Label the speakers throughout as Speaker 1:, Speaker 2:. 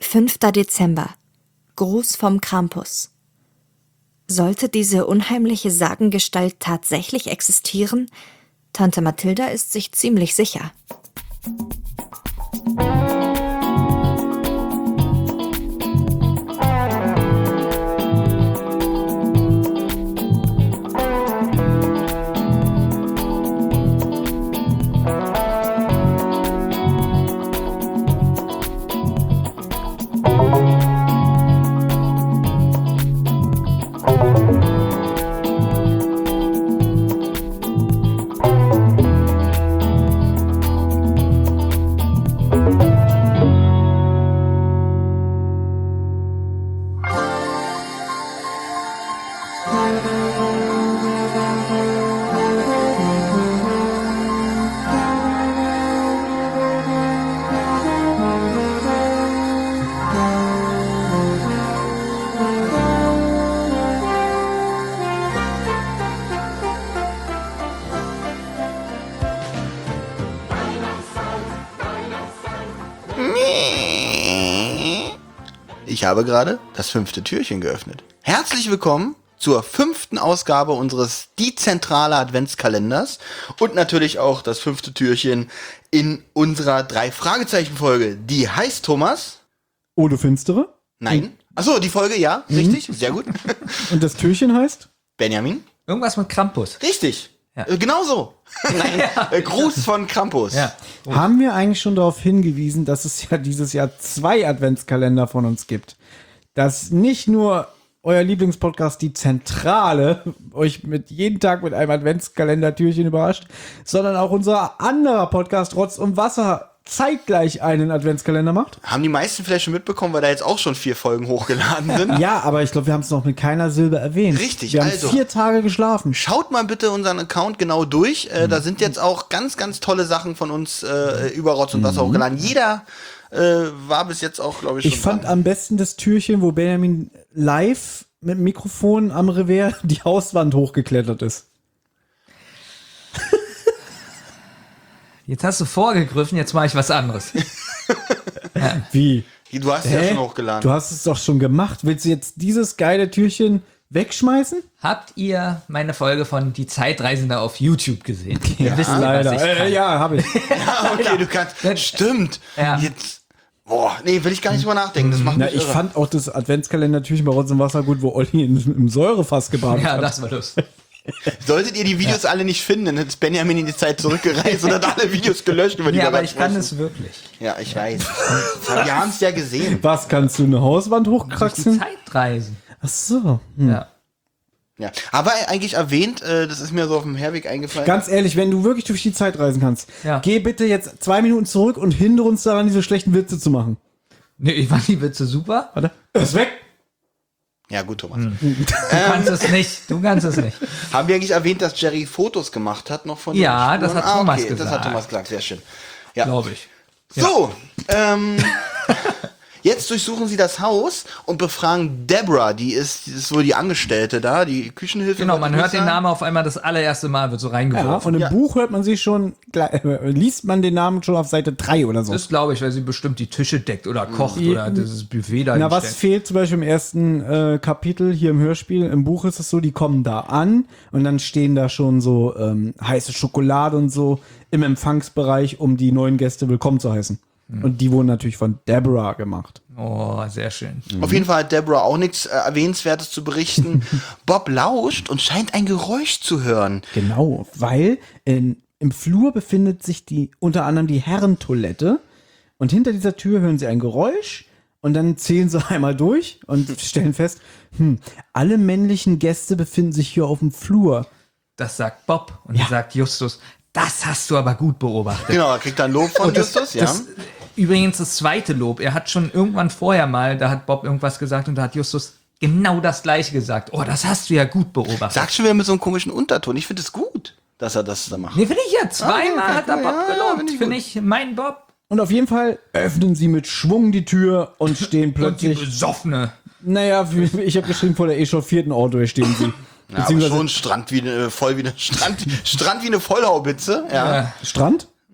Speaker 1: 5. Dezember. Gruß vom Krampus. Sollte diese unheimliche Sagengestalt tatsächlich existieren? Tante Mathilda ist sich ziemlich sicher.
Speaker 2: Ich habe gerade das 5. Türchen geöffnet. Herzlich willkommen zur 5. Ausgabe unseres dezentralen Adventskalenders und natürlich auch das 5. Türchen in unserer 3-Fragezeichen-Folge. Die heißt, Thomas?
Speaker 3: Ode Finstere?
Speaker 2: Nein. Achso, die Folge, ja, richtig, sehr gut.
Speaker 3: Und das Türchen heißt?
Speaker 2: Benjamin?
Speaker 4: Irgendwas mit Krampus.
Speaker 2: Richtig.
Speaker 4: Ja.
Speaker 2: Genau so. Nein, Gruß von Krampus.
Speaker 4: Ja.
Speaker 3: Haben wir eigentlich schon darauf hingewiesen, dass es ja dieses Jahr 2 Adventskalender von uns gibt? Dass nicht nur euer Lieblingspodcast Die Zentrale euch jeden Tag mit einem Adventskalender-Türchen überrascht, sondern auch unser anderer Podcast Rotz und Wasser zeitgleich einen Adventskalender macht?
Speaker 2: Haben die meisten vielleicht schon mitbekommen, weil da jetzt auch schon 4 Folgen hochgeladen sind.
Speaker 3: Ja, aber ich glaube, wir haben es noch mit keiner Silbe erwähnt.
Speaker 2: Richtig,
Speaker 3: wir haben
Speaker 2: also
Speaker 3: 4 Tage geschlafen.
Speaker 2: Schaut mal bitte unseren Account genau durch. Da sind jetzt auch ganz, ganz tolle Sachen von uns über Rotz und Wasser hochgeladen. Jeder war bis jetzt auch, glaube ich, schon
Speaker 3: Ich fand
Speaker 2: dran.
Speaker 3: am besten das Türchen, wo Benjamin live mit dem Mikrofon am Revers die Hauswand hochgeklettert ist.
Speaker 4: Jetzt hast du vorgegriffen, jetzt mache ich was anderes.
Speaker 3: Wie?
Speaker 2: Du hast ja schon hochgeladen.
Speaker 3: Du hast es doch schon gemacht. Willst du jetzt dieses geile Türchen wegschmeißen?
Speaker 4: Habt ihr meine Folge von Die Zeitreisende auf YouTube gesehen? Ihr wisst ja,
Speaker 3: leider.
Speaker 4: was ich kann.
Speaker 3: Ja, habe ich.
Speaker 2: Ja, okay, du kannst. Stimmt.
Speaker 4: Ja.
Speaker 2: Jetzt. Boah, nee, will ich gar nicht drüber nachdenken. Das macht
Speaker 3: Na,
Speaker 2: mich
Speaker 3: ich
Speaker 2: irre.
Speaker 3: fand auch das Adventskalender-Türchen bei Rotz und Wasser gut, wo Olli im Säurefass gebadet
Speaker 4: Ja,
Speaker 3: hat.
Speaker 4: das war lustig.
Speaker 2: Solltet ihr die Videos alle nicht finden, dann hätte Benjamin in die Zeit zurückgereist und hat alle Videos gelöscht, über die
Speaker 4: Ja,
Speaker 2: wir
Speaker 4: aber
Speaker 2: gerade
Speaker 4: ich kann
Speaker 2: sprechen.
Speaker 4: es wirklich.
Speaker 2: Ja, ich weiß. Wir haben es ja gesehen.
Speaker 3: Was, kannst du eine Hauswand
Speaker 4: Die
Speaker 3: hochkraxeln?
Speaker 4: Zeitreisen.
Speaker 3: Ach so.
Speaker 4: Ja.
Speaker 2: Ja. Aber eigentlich erwähnt, das ist mir so auf dem Herweg eingefallen.
Speaker 3: Ganz ehrlich, wenn du wirklich durch die Zeit reisen kannst,
Speaker 4: Ja.
Speaker 3: geh bitte jetzt 2 Minuten zurück und hindere uns daran, diese schlechten Witze zu machen.
Speaker 4: Nee, ich fand die Witze super.
Speaker 3: Warte. Ist weg.
Speaker 2: Ja, gut, Thomas.
Speaker 4: Du kannst es nicht. Du kannst es nicht.
Speaker 2: Haben wir eigentlich erwähnt, dass Jerry Fotos gemacht hat noch von
Speaker 4: Ja,
Speaker 2: den
Speaker 4: das
Speaker 2: Spuren?
Speaker 4: hat Thomas
Speaker 2: okay, Das hat
Speaker 4: gesagt.
Speaker 2: Thomas gesagt, sehr schön. Ja.
Speaker 4: Glaube ich.
Speaker 2: So, jetzt durchsuchen sie das Haus und befragen Deborah, die ist wohl die Angestellte da, die Küchenhilfe.
Speaker 4: Genau,
Speaker 2: wollte
Speaker 4: man
Speaker 2: ich
Speaker 4: hört den
Speaker 2: sagen.
Speaker 4: Namen auf einmal das allererste Mal, wird so
Speaker 3: Ja,
Speaker 4: reingeworfen.
Speaker 3: und im
Speaker 2: Ja.
Speaker 3: Buch hört man sie schon, liest man den Namen schon auf Seite 3 oder so.
Speaker 4: Das glaube ich, weil sie bestimmt die Tische deckt oder kocht
Speaker 3: Ja.
Speaker 4: oder das Buffet da
Speaker 3: Na, was
Speaker 4: hinstellt.
Speaker 3: fehlt zum Beispiel im ersten Kapitel hier im Hörspiel? Im Buch ist es so, die kommen da an und dann stehen da schon so heiße Schokolade und so im Empfangsbereich, um die neuen Gäste willkommen zu heißen. Und die wurden natürlich von Deborah gemacht.
Speaker 4: Oh, sehr schön.
Speaker 2: Auf jeden Fall hat Deborah auch nichts Erwähnenswertes zu berichten. Bob lauscht und scheint ein Geräusch zu hören.
Speaker 3: Genau, weil im Flur befindet sich unter anderem die Herrentoilette und hinter dieser Tür hören sie ein Geräusch und dann zählen sie einmal durch und stellen fest, alle männlichen Gäste befinden sich hier auf dem Flur.
Speaker 4: Das sagt Bob und dann sagt Justus, das hast du aber gut beobachtet.
Speaker 2: Genau, er kriegt dann Lob von Justus, ja.
Speaker 4: Übrigens das zweite Lob. Er hat schon irgendwann vorher mal, da hat Bob irgendwas gesagt und da hat Justus genau das gleiche gesagt. Oh, das hast du ja gut beobachtet.
Speaker 2: Sagt schon wieder mit so einem komischen Unterton. Ich finde es gut, dass er das da macht.
Speaker 4: Nee, finde ich ja. Zweimal
Speaker 2: okay,
Speaker 4: hat er
Speaker 2: cool,
Speaker 4: Bob
Speaker 2: ja,
Speaker 4: gelobt.
Speaker 2: find ich
Speaker 4: Finde ich, mein Bob.
Speaker 3: Und auf jeden Fall öffnen sie mit Schwung die Tür und stehen
Speaker 4: Und die
Speaker 3: plötzlich,
Speaker 4: besoffene.
Speaker 3: naja, ich habe geschrieben, vor der echauffierten Ordre stehen sie.
Speaker 2: Ja, aber schon Strand wie eine Vollhaubitze. Ja.
Speaker 3: Strand?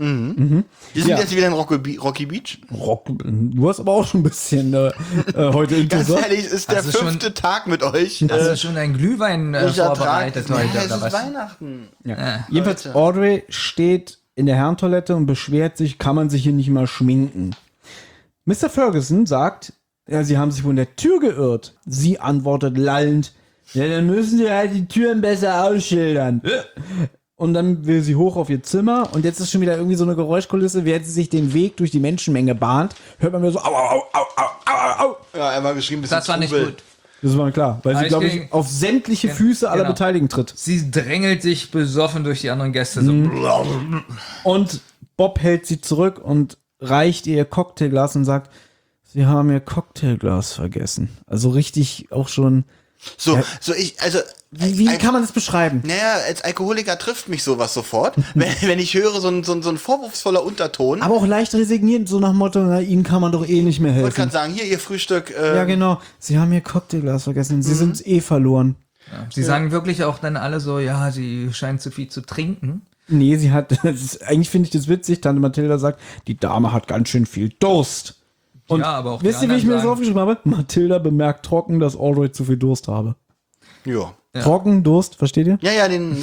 Speaker 2: Wir sind
Speaker 3: Ja.
Speaker 2: jetzt wieder in Rocky Beach.
Speaker 3: Rock, du hast aber auch schon ein bisschen heute
Speaker 2: Ganz
Speaker 3: Interesse.
Speaker 2: ehrlich, es ist der
Speaker 4: Also schon-
Speaker 2: 5. Tag mit euch.
Speaker 4: Hast du schon einen Glühwein
Speaker 2: Ich ertrag-
Speaker 4: vorbereitet
Speaker 2: Ja,
Speaker 4: heute
Speaker 2: es
Speaker 4: oder
Speaker 2: ist
Speaker 4: was?
Speaker 2: Weihnachten.
Speaker 3: Ja. Jedenfalls, Audrey steht in der Herrentoilette und beschwert sich, kann man sich hier nicht mal schminken. Mr. Ferguson sagt, ja, sie haben sich wohl in der Tür geirrt. Sie antwortet lallend, ja, dann müssen sie halt die Türen besser ausschildern. Und dann will sie hoch auf ihr Zimmer und jetzt ist schon wieder irgendwie so eine Geräuschkulisse, während sie sich den Weg durch die Menschenmenge bahnt, hört man wieder so, au, au, au, au, au, au.
Speaker 2: Ja, einmal geschrieben, ein bisschen
Speaker 4: Das war nicht
Speaker 2: Trubel.
Speaker 4: gut.
Speaker 3: Das war klar, weil sie,
Speaker 4: ich
Speaker 3: glaube
Speaker 4: ging-
Speaker 3: ich, auf sämtliche Füße aller
Speaker 4: genau.
Speaker 3: Beteiligten tritt.
Speaker 4: Sie drängelt sich besoffen durch die anderen Gäste. So.
Speaker 3: Und Bob hält sie zurück und reicht ihr Cocktailglas und sagt, sie haben ihr Cocktailglas vergessen. Also richtig auch schon.
Speaker 2: So,
Speaker 3: Wie kann man das beschreiben?
Speaker 2: naja, als Alkoholiker trifft mich sowas sofort, wenn ich höre so ein vorwurfsvoller Unterton.
Speaker 3: Aber auch leicht resignierend, so nach dem Motto, na, ihnen kann man doch eh nicht mehr
Speaker 2: Ich wollte
Speaker 3: helfen.
Speaker 2: gerade sagen, hier, ihr Frühstück.
Speaker 3: Ja, genau. Sie haben ihr Cocktailglas vergessen. Sie sind eh verloren.
Speaker 4: Sie sagen wirklich auch dann alle so, ja, sie scheint zu viel zu trinken.
Speaker 3: Nee, sie hat, eigentlich finde ich das witzig, Tante Mathilda sagt, die Dame hat ganz schön viel Durst. Und
Speaker 4: Ja, aber auch die
Speaker 3: wisst ihr, wie ich mir das
Speaker 4: anderen
Speaker 3: aufgeschrieben habe? Mathilda bemerkt trocken, dass Audrey zu viel Durst habe.
Speaker 2: Ja.
Speaker 3: Trocken, Durst, versteht ihr?
Speaker 2: Ja, den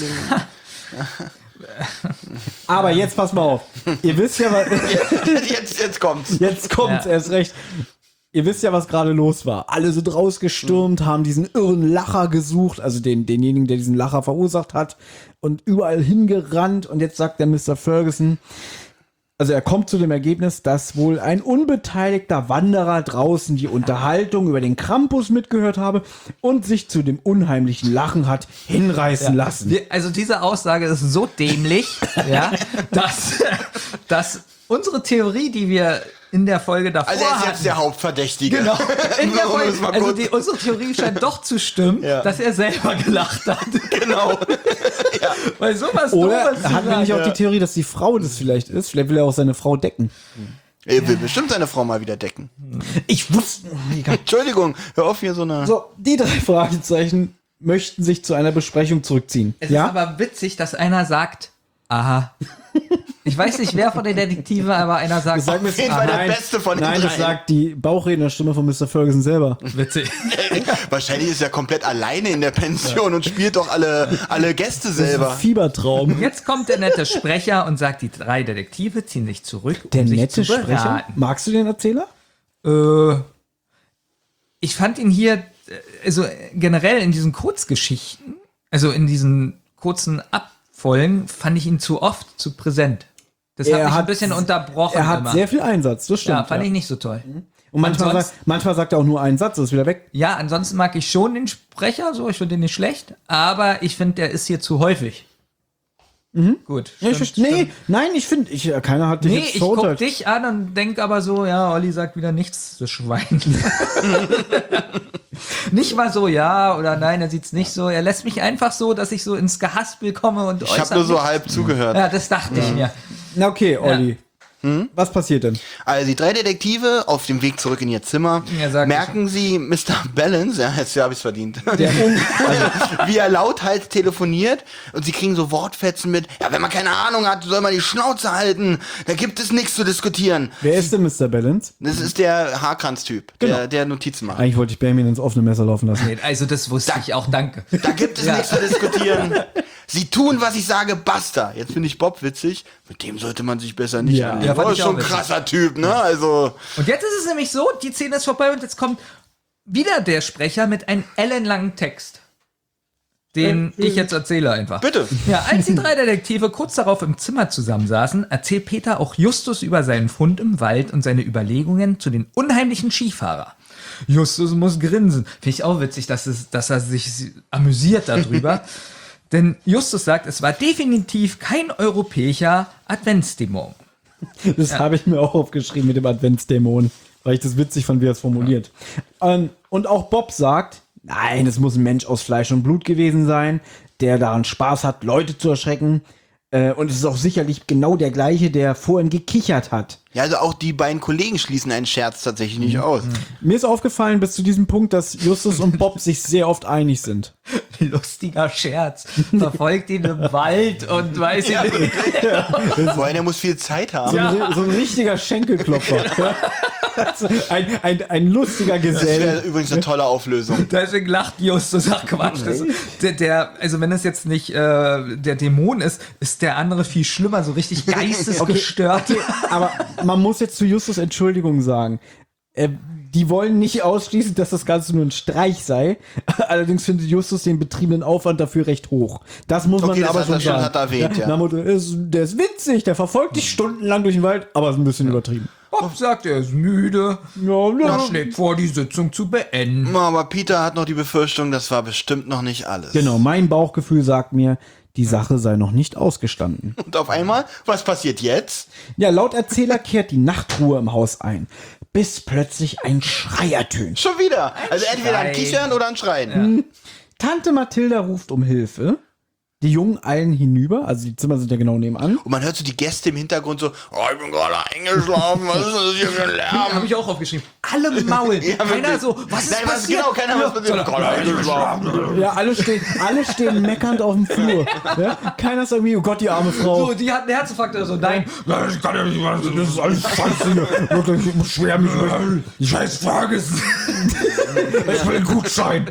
Speaker 3: Aber jetzt pass mal auf. Ihr wisst ja, was,
Speaker 2: jetzt kommt's.
Speaker 3: jetzt kommt's
Speaker 4: Ja.
Speaker 3: erst recht. Ihr wisst ja, was gerade los war. Alle sind rausgestürmt, haben diesen irren Lacher gesucht, also denjenigen, der diesen Lacher verursacht hat, und überall hingerannt. Und jetzt sagt der Mr. Ferguson, also er kommt zu dem Ergebnis, dass wohl ein unbeteiligter Wanderer draußen die Unterhaltung über den Krampus mitgehört habe und sich zu dem unheimlichen Lachen hat hinreißen lassen.
Speaker 4: Also diese Aussage ist so dämlich, ja, dass unsere Theorie, die wir in der Folge davor
Speaker 2: Also er ist
Speaker 4: hatten,
Speaker 2: jetzt der Hauptverdächtige.
Speaker 4: genau, in der
Speaker 2: Um es
Speaker 4: Folge,
Speaker 2: mal
Speaker 4: also
Speaker 2: kurz-
Speaker 4: unsere Theorie scheint doch zu stimmen,
Speaker 2: Ja.
Speaker 4: dass er selber gelacht hat.
Speaker 2: Genau.
Speaker 4: Weil sowas
Speaker 3: Oder
Speaker 4: Doofes zu
Speaker 3: hat man nicht
Speaker 4: sagen.
Speaker 3: auch die Theorie, dass die Frau das vielleicht ist? Vielleicht will er auch seine Frau decken.
Speaker 2: Er will bestimmt seine Frau mal wieder decken.
Speaker 3: Ich wusste. Egal.
Speaker 2: Entschuldigung, hör auf hier so eine.
Speaker 3: So, die 3 Fragezeichen möchten sich zu einer Besprechung zurückziehen.
Speaker 4: Es
Speaker 3: Ja?
Speaker 4: ist aber witzig, dass einer sagt, aha. Ich weiß nicht, wer von den Detektiven, aber einer sagt,
Speaker 3: Sag mir
Speaker 2: Auf jeden Fall der
Speaker 3: nein,
Speaker 2: Beste von den
Speaker 3: Nein, das
Speaker 2: dreien.
Speaker 3: sagt die Bauchrednerstimme von Mr. Ferguson selber.
Speaker 4: witzig.
Speaker 2: Wahrscheinlich ist er komplett alleine in der Pension und spielt doch alle Gäste
Speaker 3: Das ist ein
Speaker 2: selber.
Speaker 3: Fiebertraum.
Speaker 4: Jetzt kommt der nette Sprecher und sagt, die 3 Detektive ziehen sich zurück, um
Speaker 3: Der
Speaker 4: sich
Speaker 3: nette
Speaker 4: zu
Speaker 3: Sprecher.
Speaker 4: beraten.
Speaker 3: Magst du den Erzähler?
Speaker 4: Ich fand ihn hier, also generell in diesen Kurzgeschichten, also in diesen kurzen Abfolgen, fand ich ihn zu oft zu präsent. Das hat mich ein bisschen unterbrochen.
Speaker 3: Er hat
Speaker 4: immer.
Speaker 3: sehr viel Einsatz, das stimmt.
Speaker 4: Ja, fand ich nicht so toll.
Speaker 3: Und manchmal sagt er auch nur einen Satz, ist wieder weg.
Speaker 4: Ja, ansonsten mag ich schon den Sprecher, so, ich finde den nicht schlecht, aber ich finde, der ist hier zu häufig. Gut.
Speaker 3: Ja, nein, ich finde, keiner hat dich
Speaker 4: Nee,
Speaker 3: jetzt
Speaker 4: ich guck
Speaker 3: verurteilt.
Speaker 4: dich an und denk aber so, ja, Olli sagt wieder nichts, das Schwein. Nicht mal so, ja oder nein, er sieht's nicht so. Er lässt mich einfach so, dass ich so ins Gehaspel komme und
Speaker 2: Ich habe nur so halb zugehört.
Speaker 4: Ja, das dachte ich mir.
Speaker 3: Na okay, Olli. Was passiert denn?
Speaker 2: Also die 3 Detektive auf dem Weg zurück in ihr Zimmer
Speaker 4: Ja, sag
Speaker 2: merken sie Mr. Balance, ja, jetzt habe ich es verdient, wie er lauthals telefoniert und sie kriegen so Wortfetzen mit, ja, wenn man keine Ahnung hat, soll man die Schnauze halten, da gibt es nichts zu diskutieren.
Speaker 3: Wer ist denn Mr. Balance?
Speaker 2: Das ist der Haarkranz-Typ, der Notizen macht.
Speaker 3: Eigentlich wollte ich Benjamin ins offene Messer laufen lassen.
Speaker 4: Nee, also das wusste ich auch, danke.
Speaker 2: Da gibt es nichts zu diskutieren. Sie tun, was ich sage, basta. Jetzt finde ich Bob witzig. Mit dem sollte man sich besser nicht
Speaker 3: Ja.
Speaker 2: anlegen.
Speaker 4: Ja, fand
Speaker 2: Oh,
Speaker 4: ich
Speaker 2: ist schon
Speaker 4: auch
Speaker 2: ein
Speaker 4: witzig.
Speaker 2: krasser Typ, ne? Also,
Speaker 4: Und jetzt ist es nämlich so, die Szene ist vorbei und jetzt kommt wieder der Sprecher mit einem ellenlangen Text. Den ich jetzt erzähle einfach.
Speaker 2: bitte.
Speaker 4: Ja, als die 3 Detektive kurz darauf im Zimmer zusammensaßen, erzählt Peter auch Justus über seinen Fund im Wald und seine Überlegungen zu den unheimlichen Skifahrer. Justus muss grinsen. Finde ich auch witzig, dass er sich amüsiert darüber. Denn Justus sagt, es war definitiv kein europäischer Adventsdämon.
Speaker 3: Das habe ich mir auch aufgeschrieben mit dem Adventsdämon, weil ich das witzig fand, wie er es formuliert. Und auch Bob sagt, nein, es muss ein Mensch aus Fleisch und Blut gewesen sein, der daran Spaß hat, Leute zu erschrecken. Und es ist auch sicherlich genau der gleiche, der vorhin gekichert hat.
Speaker 2: Ja, also auch die beiden Kollegen schließen einen Scherz tatsächlich nicht aus.
Speaker 3: Mir ist aufgefallen bis zu diesem Punkt, dass Justus und Bob sich sehr oft einig sind.
Speaker 4: Lustiger Scherz. Verfolgt ihn im Wald und weiß ich nicht.
Speaker 2: Vor allem, der muss viel Zeit haben.
Speaker 3: So ein richtiger Schenkelklopfer. Also ein lustiger
Speaker 2: Das
Speaker 3: Gesell.
Speaker 2: wäre übrigens eine tolle Auflösung.
Speaker 4: Deswegen lacht Justus, ach Quatsch. Also wenn das jetzt nicht der Dämon ist, ist der andere viel schlimmer, so richtig geistesgestört.
Speaker 3: Aber man muss jetzt zu Justus Entschuldigung sagen. Die wollen nicht ausschließen, dass das Ganze nur ein Streich sei. Allerdings findet Justus den betriebenen Aufwand dafür recht hoch. Das muss man
Speaker 2: Okay, das
Speaker 3: aber
Speaker 2: hat
Speaker 3: schon
Speaker 2: er schon
Speaker 3: sagen.
Speaker 2: hat er erwähnt, ja.
Speaker 3: Na, Motto, der ist witzig, der verfolgt dich stundenlang durch den Wald, aber ist ein bisschen übertrieben.
Speaker 4: Bob sagt, er ist müde. Er schlägt vor, die Sitzung zu beenden.
Speaker 2: Aber Peter hat noch die Befürchtung, das war bestimmt noch nicht alles.
Speaker 3: Genau, mein Bauchgefühl sagt mir, die Sache sei noch nicht ausgestanden.
Speaker 2: Und auf einmal, was passiert jetzt?
Speaker 3: Ja, laut Erzähler kehrt die Nachtruhe im Haus ein, bis plötzlich ein Schrei ertönt.
Speaker 2: Schon wieder. Also entweder ein
Speaker 4: Schrei.
Speaker 2: Kichern oder ein Schreien.
Speaker 3: Tante Mathilda ruft um Hilfe. Die Jungen eilen hinüber, also die Zimmer sind ja genau nebenan.
Speaker 2: Und man hört so die Gäste im Hintergrund so, oh, ich bin gerade eingeschlafen, was ist das hier für ein Lärm?
Speaker 4: Habe ich auch aufgeschrieben. Alle maulen. Keiner
Speaker 2: wirklich.
Speaker 4: so, was ist
Speaker 2: Nein, was
Speaker 4: passiert?
Speaker 2: genau, keiner was passiert. Gerade eingeschlafen.
Speaker 3: Ja, alle stehen meckernd auf dem Flur. Ja? Keiner ist irgendwie, oh Gott, die arme Frau.
Speaker 4: So, die hat einen Herzinfarkt oder so. Nein.
Speaker 5: Ich kann ja nicht mehr, das ist alles scheiße hier. Wirklich, ich muss schwer mich über die scheiß vergessen. Ich will einen Gutschein.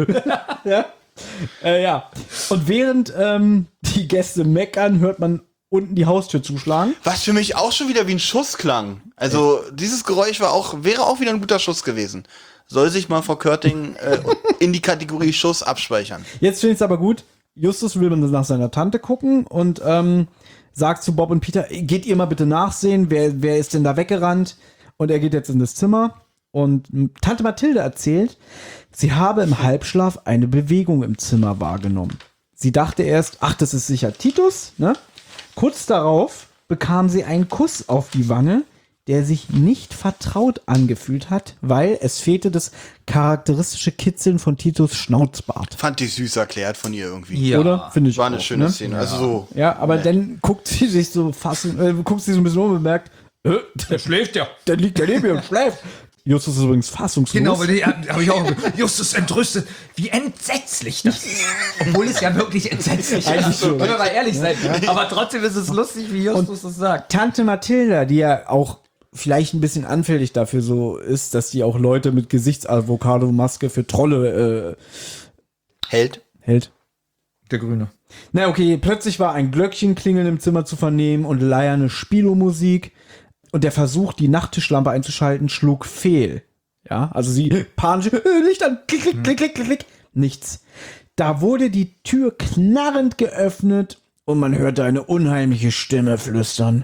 Speaker 3: Ja. Und während die Gäste meckern, hört man unten die Haustür zuschlagen.
Speaker 2: Was für mich auch schon wieder wie ein Schuss klang. Also dieses Geräusch wäre auch wieder ein guter Schuss gewesen. Soll sich mal Frau Körting in die Kategorie Schuss abspeichern.
Speaker 3: Jetzt finde ich es aber gut. Justus will nach seiner Tante gucken und sagt zu Bob und Peter, geht ihr mal bitte nachsehen, wer ist denn da weggerannt? Und er geht jetzt in das Zimmer und Tante Mathilde erzählt, sie habe im Halbschlaf eine Bewegung im Zimmer wahrgenommen. Sie dachte erst, ach, das ist sicher Titus, ne? Kurz darauf bekam sie einen Kuss auf die Wange, der sich nicht vertraut angefühlt hat, weil es fehlte das charakteristische Kitzeln von Titus Schnauzbart.
Speaker 2: Fand ich süß erklärt von ihr irgendwie.
Speaker 4: Ja.
Speaker 3: Oder? Finde ich
Speaker 2: War eine
Speaker 3: auch,
Speaker 2: schöne
Speaker 3: ne?
Speaker 2: Szene. Also so.
Speaker 3: Ja, aber dann guckt sie sich so guckt sie so ein bisschen um und merkt,
Speaker 5: Der schläft ja.
Speaker 3: der liegt daneben mir und schläft. Justus ist übrigens fassungslos.
Speaker 4: Genau, weil die habe ich auch. Justus entrüstet, wie entsetzlich das ist. Obwohl es ja wirklich entsetzlich
Speaker 3: Eigentlich
Speaker 4: ist.
Speaker 3: schon.
Speaker 4: Wollen wir mal ehrlich sein. Aber trotzdem ist es lustig, wie Justus das sagt.
Speaker 3: Tante Mathilda, die ja auch vielleicht ein bisschen anfällig dafür so ist, dass die auch Leute mit Gesichtsavocado-Maske für Trolle
Speaker 2: Hält.
Speaker 3: hält.
Speaker 4: Der Grüne.
Speaker 3: Na okay, plötzlich war ein Glöckchenklingeln im Zimmer zu vernehmen und leierne Spielomusik. Und der Versuch, die Nachttischlampe einzuschalten, schlug fehl. Ja, also sie panisch, Licht an, klick, klick, klick, klick, klick, klick. Nichts. Da wurde die Tür knarrend geöffnet und man hörte eine unheimliche Stimme flüstern.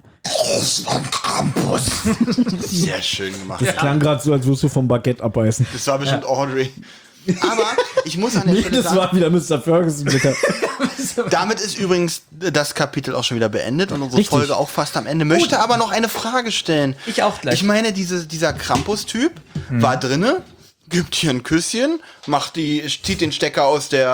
Speaker 2: Sehr schön gemacht.
Speaker 3: Das klang gerade so, als würdest du vom Baguette abbeißen.
Speaker 2: Das war bestimmt Audrey. Aber ich muss an der
Speaker 3: Nee,
Speaker 2: Stelle
Speaker 3: das
Speaker 2: sagen,
Speaker 3: war wieder Mr. Ferguson, bitte.
Speaker 2: damit ist übrigens das Kapitel auch schon wieder beendet und unsere
Speaker 3: Richtig.
Speaker 2: Folge auch fast am Ende. Möchte aber noch eine Frage stellen.
Speaker 4: Ich auch gleich.
Speaker 2: Ich meine, dieser Krampus-Typ war drinne, gibt hier ein Küsschen, zieht den Stecker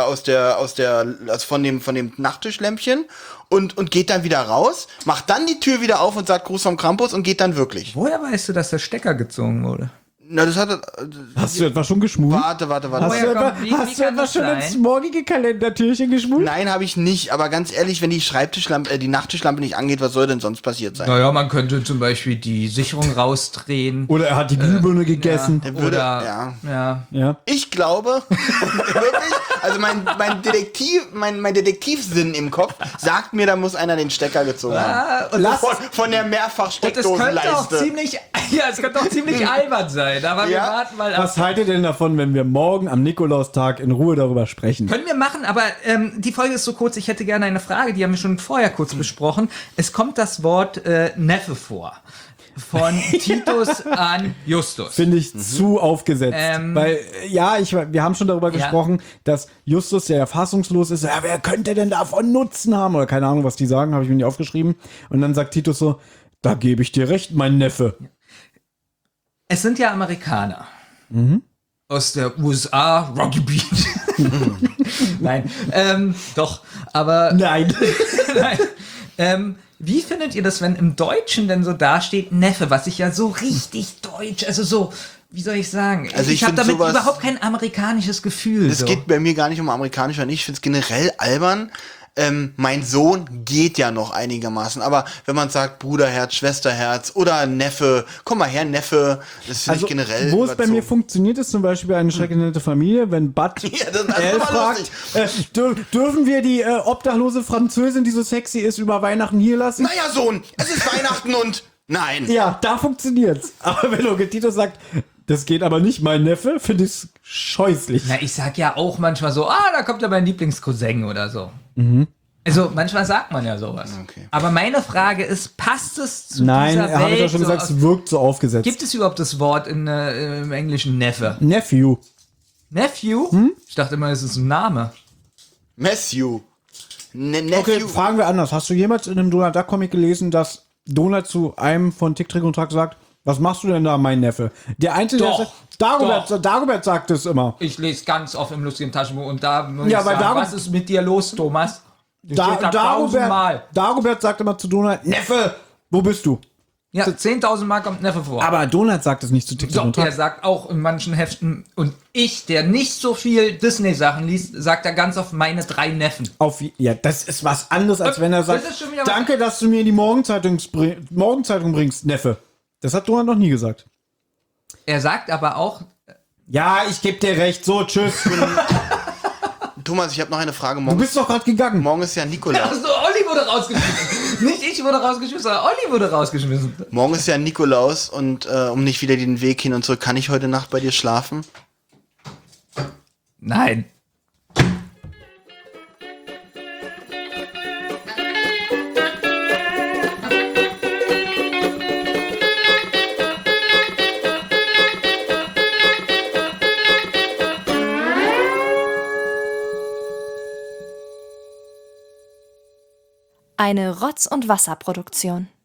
Speaker 2: von dem Nachttischlämpchen und geht dann wieder raus, macht dann die Tür wieder auf und sagt Gruß vom Krampus und geht dann wirklich.
Speaker 4: Woher weißt du, dass der Stecker gezogen wurde?
Speaker 2: Na, das hatte.
Speaker 3: Hast du etwa schon geschmust?
Speaker 2: Warte.
Speaker 3: Hast
Speaker 4: Woher
Speaker 3: du etwa,
Speaker 4: kommt- wie
Speaker 3: hast du
Speaker 4: kann
Speaker 3: etwa
Speaker 4: das
Speaker 3: schon
Speaker 4: sein?
Speaker 3: ins morgige Kalendertürchen geschmust?
Speaker 2: Nein, habe ich nicht, aber ganz ehrlich, wenn die die Nachttischlampe nicht angeht, was soll denn sonst passiert sein?
Speaker 4: Naja, man könnte zum Beispiel die Sicherung rausdrehen.
Speaker 3: Oder er hat die Glühbirne gegessen.
Speaker 2: Der würde,
Speaker 4: Oder, ja.
Speaker 3: Ja.
Speaker 2: Ich glaube, wirklich, also mein Detektivsinn im Kopf sagt mir, da muss einer den Stecker gezogen haben.
Speaker 4: Und das,
Speaker 2: Von der
Speaker 4: und es könnte auch
Speaker 2: Mehrfachsteckdosenleiste.
Speaker 4: es könnte auch ziemlich albern sein, aber wir
Speaker 2: Ja?
Speaker 4: warten mal ab.
Speaker 3: Was haltet ihr denn davon, wenn wir morgen am Nikolaustag in Ruhe darüber sprechen?
Speaker 4: Können wir machen, aber die Folge ist so kurz, ich hätte gerne eine Frage, die haben wir schon vorher kurz besprochen. Es kommt das Wort Neffe vor. Von Titus an Justus.
Speaker 3: Finde ich zu aufgesetzt. Weil, wir haben schon darüber
Speaker 4: Ja.
Speaker 3: gesprochen, dass Justus ja fassungslos ist. Ja, wer könnte denn davon Nutzen haben? Oder keine Ahnung, was die sagen, habe ich mir nicht aufgeschrieben. Und dann sagt Titus so, da gebe ich dir recht, mein Neffe.
Speaker 4: Es sind ja Amerikaner. Aus der USA, Rocky Beach. Nein, doch, aber
Speaker 3: Nein.
Speaker 4: nein. Wie findet ihr das, wenn im Deutschen denn so dasteht Neffe, was ich ja so richtig deutsch, also so, wie soll ich sagen?
Speaker 2: Also ich
Speaker 4: habe
Speaker 2: find
Speaker 4: damit
Speaker 2: sowas-
Speaker 4: überhaupt kein amerikanisches Gefühl.
Speaker 2: Es
Speaker 4: so.
Speaker 2: geht bei mir gar nicht um amerikanisch oder nicht. Ich finde es generell albern. Mein Sohn geht ja noch einigermaßen. Aber wenn man sagt Bruderherz, Schwesterherz oder Neffe, komm mal her, Neffe, das finde ich generell
Speaker 3: wo es bei mir
Speaker 2: überzogen.
Speaker 3: funktioniert, ist zum Beispiel eine schrecklich nette Familie, wenn Bud
Speaker 2: Ja, das ist
Speaker 3: Elle
Speaker 2: immer
Speaker 3: fragt,
Speaker 2: lustig.
Speaker 3: dürfen wir die obdachlose Französin, die so sexy ist, über Weihnachten hier lassen?
Speaker 2: Naja, Sohn, es ist Weihnachten und nein.
Speaker 3: Ja, da funktioniert's. Aber wenn Onkel Tito sagt, das geht aber nicht, mein Neffe, finde ich's scheußlich.
Speaker 4: Na, ich sag ja auch manchmal so, da kommt ja mein Lieblingscousin oder so. Also manchmal sagt man ja sowas.
Speaker 2: Okay.
Speaker 4: Aber meine Frage ist, passt es zu
Speaker 3: Nein,
Speaker 4: dieser
Speaker 3: habe ich
Speaker 4: Welt?
Speaker 3: ja schon gesagt,
Speaker 4: aus-
Speaker 3: es wirkt so aufgesetzt.
Speaker 4: Gibt es überhaupt das Wort im Englischen Neffe?
Speaker 3: Nephew.
Speaker 4: Nephew? Ich dachte immer, es ist ein Name.
Speaker 2: Matthew. Nephew.
Speaker 3: Okay, fragen wir anders. Hast du jemals in einem Donald Duck Comic gelesen, dass Donald zu einem von Tick, Trick und Track sagt, was machst du denn da, mein Neffe? Der Einzige, der
Speaker 4: Doch,
Speaker 3: sagt, Dagobert sagt es immer.
Speaker 4: Ich lese ganz oft im lustigen Taschenbuch und da muss
Speaker 3: Ja,
Speaker 4: ich
Speaker 3: weil
Speaker 4: sagen,
Speaker 3: Dago-
Speaker 4: was ist mit dir los, Thomas? Das steht da 1000 Mal.
Speaker 3: Dagobert sagt immer zu Donald, Neffe, wo bist du?
Speaker 4: Ja, 10.000 Mal kommt Neffe vor.
Speaker 3: Aber Donald sagt es nicht zu Tick, Trick
Speaker 4: So,
Speaker 3: und
Speaker 4: der
Speaker 3: Track.
Speaker 4: sagt auch in manchen Heften, und ich, der nicht so viel Disney-Sachen liest, sagt er ganz oft meine 3 Neffen.
Speaker 3: Ja, das ist was anderes, als wenn er sagt,
Speaker 4: Das ist schon wieder was-
Speaker 3: danke, dass du mir die Morgenzeitung bringst, Neffe. Das hat Donald noch nie gesagt.
Speaker 4: Er sagt aber auch,
Speaker 3: Ja, ich geb dir recht. So, tschüss.
Speaker 2: Thomas, ich habe noch eine Frage.
Speaker 3: Du
Speaker 2: Morgen,
Speaker 3: bist doch gerade gegangen.
Speaker 2: morgen ist ja Nikolaus.
Speaker 4: also Olli wurde rausgeschmissen. Nicht ich wurde rausgeschmissen, sondern Olli wurde rausgeschmissen.
Speaker 2: Morgen ist ja Nikolaus und um nicht wieder den Weg hin und zurück, kann ich heute Nacht bei dir schlafen?
Speaker 4: Nein.
Speaker 1: Eine Rotz- und Wasserproduktion.